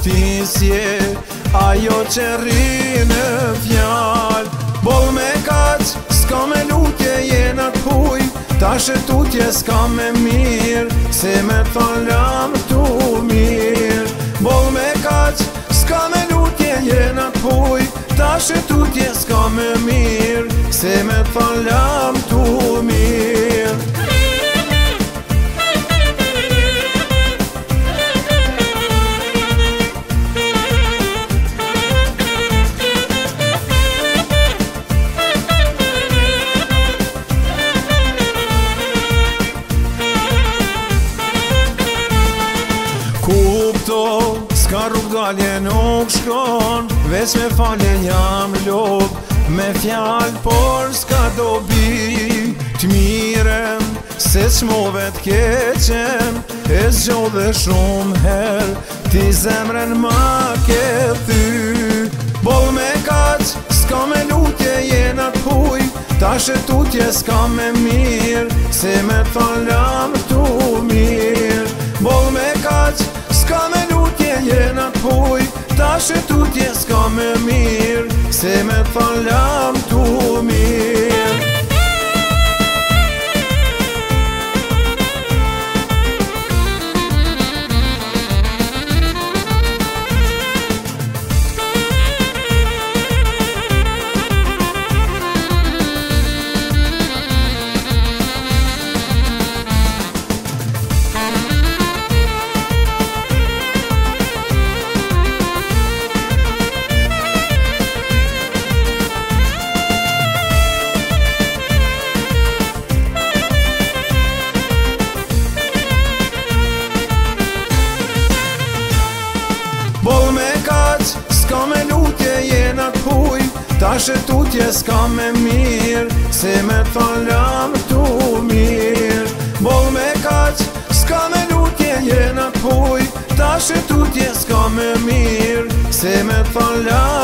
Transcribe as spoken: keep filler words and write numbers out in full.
ti s'je ajo që rri në fjall. Boll me kaq, s'ka me lutje jena t'huj, tash e tutje s'ka me mirë, se me thon lam tu mirë. Boll me kaq, s'ka me lutje jena t'huj, tash e tutje s'ka me mirë, se me thon lam tu mirë. Kupto, s'ka rrug dalje nuk shkon, veç me falje jam lob, me fjall por s'ka dobi. T'mirem, se qmove t'keqen, e zgjodhe shumë her, ti zemren ma ke thy. Boll me kaq, s'ka me lutje jena t'huj, tash e tutje s'ka me mirë, se me thon lam tu mirë. Boll me kaq, s'ka me lutje jena t'huj, tash e tutje s'ka me mirë, se me thon lam tu mirë. Boll me kaq, s'ka me lutje jena t'huj, tash e tutje s'ka me mirë, se me thon lam tu mirë. Boll me kaq, s'ka me lutje jena t'huj, tash e tutje s'ka me mirë, se me thon lam